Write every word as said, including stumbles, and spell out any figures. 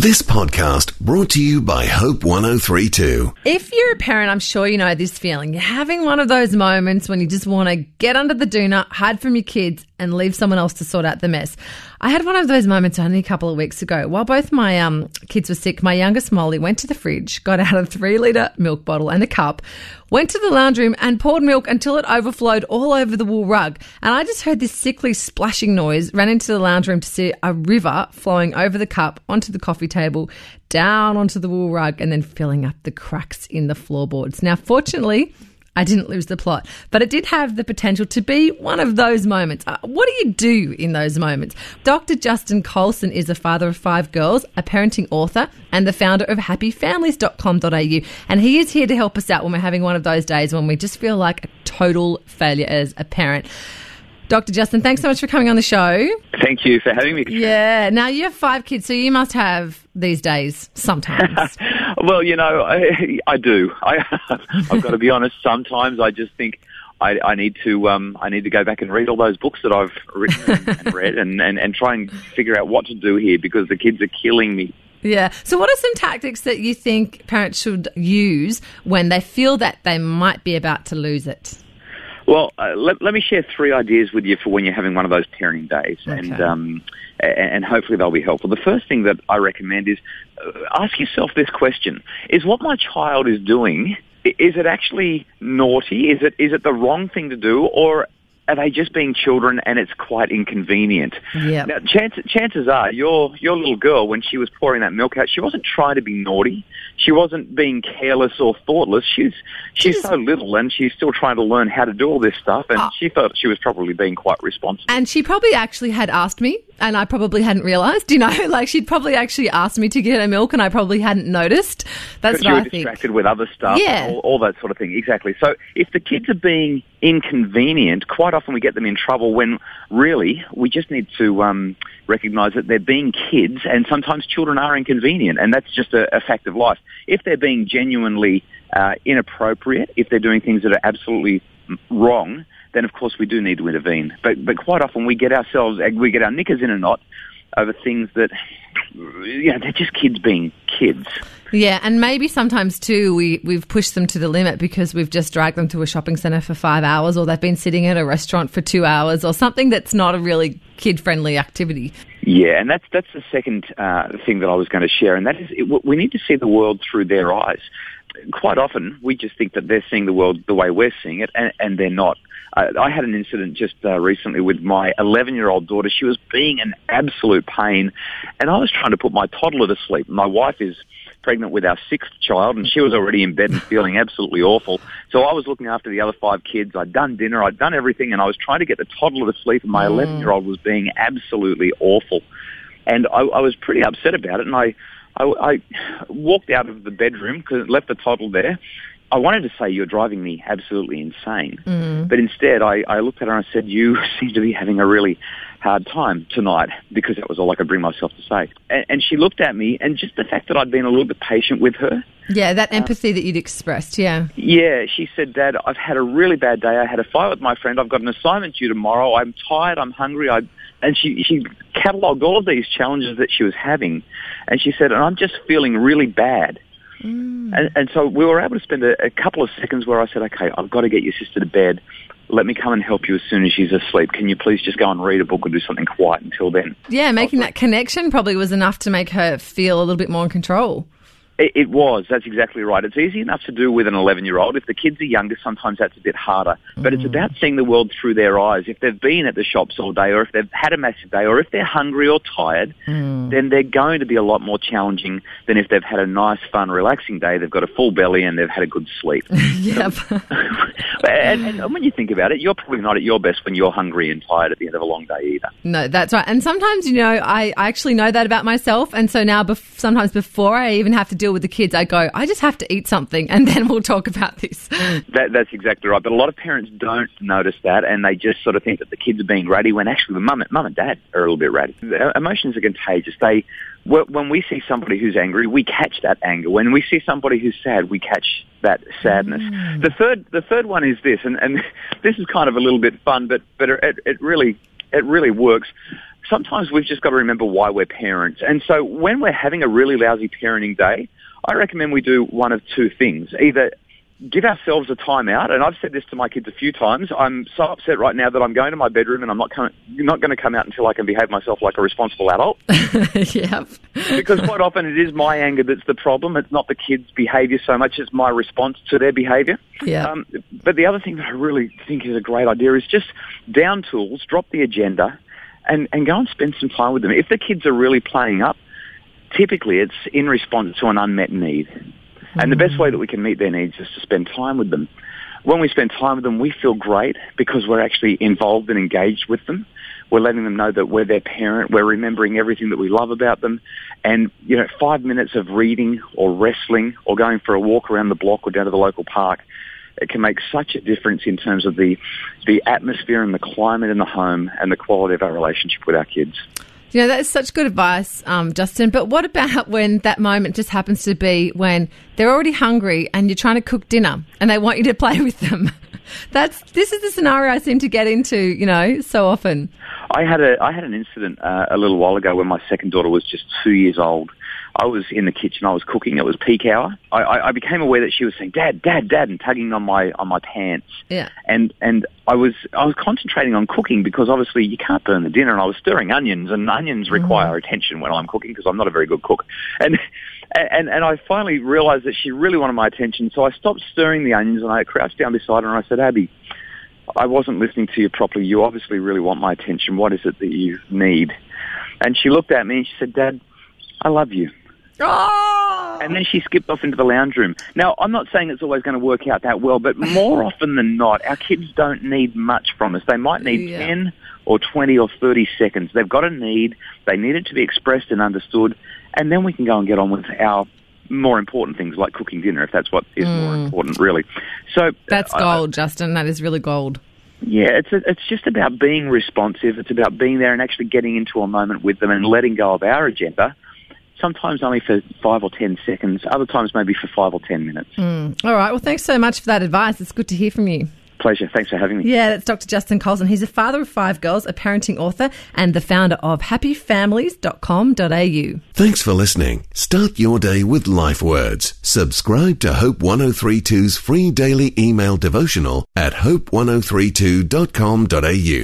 This podcast brought to you by Hope one oh three point two. If you're a parent, I'm sure you know this feeling. You're having one of those moments when you just want to get under the doona, hide from your kids, and leave someone else to sort out the mess. I had one of those moments only a couple of weeks ago. While both my um, kids were sick, my youngest Molly went to the fridge, got out a three-litre milk bottle and a cup, went to the lounge room and poured milk until it overflowed all over the wool rug. And I just heard this sickly splashing noise, ran into the lounge room to see a river flowing over the cup, onto the coffee table, down onto the wool rug, and then filling up the cracks in the floorboards. Now, fortunately, I didn't lose the plot, but it did have the potential to be one of those moments. Uh, what do you do in those moments? Doctor Justin Colson is a father of five girls, a parenting author, and the founder of happy families dot com dot a u. And he is here to help us out when we're having one of those days when we just feel like a total failure as a parent. Doctor Justin, thanks so much for coming on the show. Thank you for having me. Yeah. Now, you have five kids, so you must have these days sometimes. Well, you know, I, I do. I, I've got to be honest. Sometimes I just think I, I need to um, I need to go back and read all those books that I've written and, and read and, and, and try and figure out what to do here because the kids are killing me. Yeah. So what are some tactics that you think parents should use when they feel that they might be about to lose it? Well, uh, let, let me share three ideas with you for when you're having one of those parenting days, okay. and um, and hopefully they'll be helpful. The first thing that I recommend is uh, ask yourself this question: is what my child is doing, is it actually naughty? Is it is it the wrong thing to do, or are they just being children and it's quite inconvenient? Yeah. Now, chances, chances are your your little girl, when she was pouring that milk out, she wasn't trying to be naughty. She wasn't being careless or thoughtless. She's she's She's- so little and she's still trying to learn how to do all this stuff, and Oh. she thought she was probably being quite responsible. And she probably actually had asked me, and I probably hadn't realised, you know, like she'd probably actually asked me to get her milk and I probably hadn't noticed. That's Because what you were I think. distracted with other stuff, Yeah. and all, all that sort of thing. Exactly. So if the kids are being inconvenient, quite often we get them in trouble when really we just need to um, recognise that they're being kids, and sometimes children are inconvenient, and that's just a, a fact of life. If they're being genuinely uh, inappropriate, if they're doing things that are absolutely wrong, then of course we do need to intervene. But but quite often we get ourselves, we get our knickers in a knot over things that, you know, they're just kids being kids. Yeah, and maybe sometimes too we, we've pushed them to the limit because we've just dragged them to a shopping centre for five hours or they've been sitting at a restaurant for two hours or something that's not a really kid-friendly activity. Yeah, and that's that's the second uh, thing that I was going to share, and that is it, we need to see the world through their eyes. Quite often we just think that they're seeing the world the way we're seeing it, and, and they're not. Uh, I had an incident just uh, recently with my eleven-year-old daughter. She was being an absolute pain, and I was trying to put my toddler to sleep. My wife is pregnant with our sixth child, and she was already in bed and feeling absolutely awful. So I was looking after the other five kids. I'd done dinner, I'd done everything, and I was trying to get the toddler to sleep, and my eleven-year-old was being absolutely awful. And I, I was pretty upset about it, and I, I, I walked out of the bedroom, because left the toddler there. I wanted to say, you're driving me absolutely insane. Mm. But instead, I, I looked at her and I said, you seem to be having a really hard time tonight, because that was all I could bring myself to say. And, and she looked at me, and just the fact that I'd been a little bit patient with her. Yeah, that empathy uh, that you'd expressed, yeah. Yeah, she said, Dad, I've had a really bad day. I had a fight with my friend. I've got an assignment due tomorrow. I'm tired. I'm hungry. I And she, she catalogued all of these challenges that she was having. And she said, and I'm just feeling really bad. Mm. And, and so we were able to spend a, a couple of seconds where I said, okay, I've got to get your sister to bed. Let me come and help you as soon as she's asleep. Can you please just go and read a book or do something quiet until then? Yeah, making that connection probably was enough to make her feel a little bit more in control. It, it was. That's exactly right. It's easy enough to do with an eleven-year-old. If the kids are younger, sometimes that's a bit harder. But mm. it's about seeing the world through their eyes. If they've been at the shops all day, or if they've had a massive day, or if they're hungry or tired, mm. then they're going to be a lot more challenging than if they've had a nice, fun, relaxing day, they've got a full belly, and they've had a good sleep. Yep. and, and when you think about it, you're probably not at your best when you're hungry and tired at the end of a long day either. No, that's right. And sometimes, you know, I, I actually know that about myself. And so now bef- sometimes before I even have to deal with the kids, I go, I just have to eat something and then we'll talk about this. That, that's exactly right. But a lot of parents don't notice that, and they just sort of think that the kids are being ratty when actually the mum, mum and dad are a little bit ratty. Emotions are contagious. They, when we see somebody who's angry, we catch that anger. When we see somebody who's sad, we catch that sadness. Mm. The third, the third one is this, and, and this is kind of a little bit fun, but but it, it really it really works. sometimes we've just got to remember why we're parents. And so when we're having a really lousy parenting day, I recommend we do one of two things. Either give ourselves a time out, and I've said this to my kids a few times. I'm so upset right now that I'm going to my bedroom and I'm not coming, not going to come out until I can behave myself like a responsible adult. Yep. Because quite often it is my anger that's the problem. It's not the kids' behaviour so much. It's my response to their behaviour. Yeah. Um, but the other thing that I really think is a great idea is just down tools, drop the agenda, and, and go and spend some time with them. If the kids are really playing up, typically it's in response to an unmet need. And the best way that we can meet their needs is to spend time with them. When we spend time with them, we feel great because we're actually involved and engaged with them. We're letting them know that we're their parent. We're remembering everything that we love about them. And, you know, five minutes of reading or wrestling or going for a walk around the block or down to the local park, it can make such a difference in terms of the, the atmosphere and the climate in the home and the quality of our relationship with our kids. You know, that's such good advice, um, Justin. But what about when that moment just happens to be when they're already hungry and you're trying to cook dinner and they want you to play with them? That's this is the scenario I seem to get into, you know, so often. I had a I had an incident uh, a little while ago when my second daughter was just two years old. I was in the kitchen. I was cooking. It was peak hour. I, I, I became aware that she was saying, "Dad, Dad, Dad," and tugging on my on my pants. Yeah. And and I was I was concentrating on cooking because obviously you can't burn the dinner. And I was stirring onions, and onions require mm. attention when I'm cooking because I'm not a very good cook. And and and I finally realised that she really wanted my attention. So I stopped stirring the onions and I crouched down beside her and I said, "Abby, I wasn't listening to you properly. You obviously really want my attention. What is it that you need?" And she looked at me and she said, "Dad, I love you." Oh! And then she skipped off into the lounge room. Now, I'm not saying it's always going to work out that well, but more often than not, our kids don't need much from us. They might need yeah. ten or twenty or thirty seconds. They've got a need. They need it to be expressed and understood. And then we can go and get on with our more important things like cooking dinner, if that's what is mm. more important, really. So That's gold, uh, Justin. That is really gold. Yeah, it's a, it's just about being responsive. It's about being there and actually getting into a moment with them and letting go of our agenda. Sometimes only for five or ten seconds, other times maybe for five or ten minutes. Mm. All right. Well, thanks so much for that advice. It's good to hear from you. Pleasure. Thanks for having me. Yeah, that's Doctor Justin Colson. He's a father of five girls, a parenting author, and the founder of happy families dot com dot a u. Thanks for listening. Start your day with Life Words. Subscribe to Hope ten thirty-two's free daily email devotional at hope ten thirty-two dot com dot a u.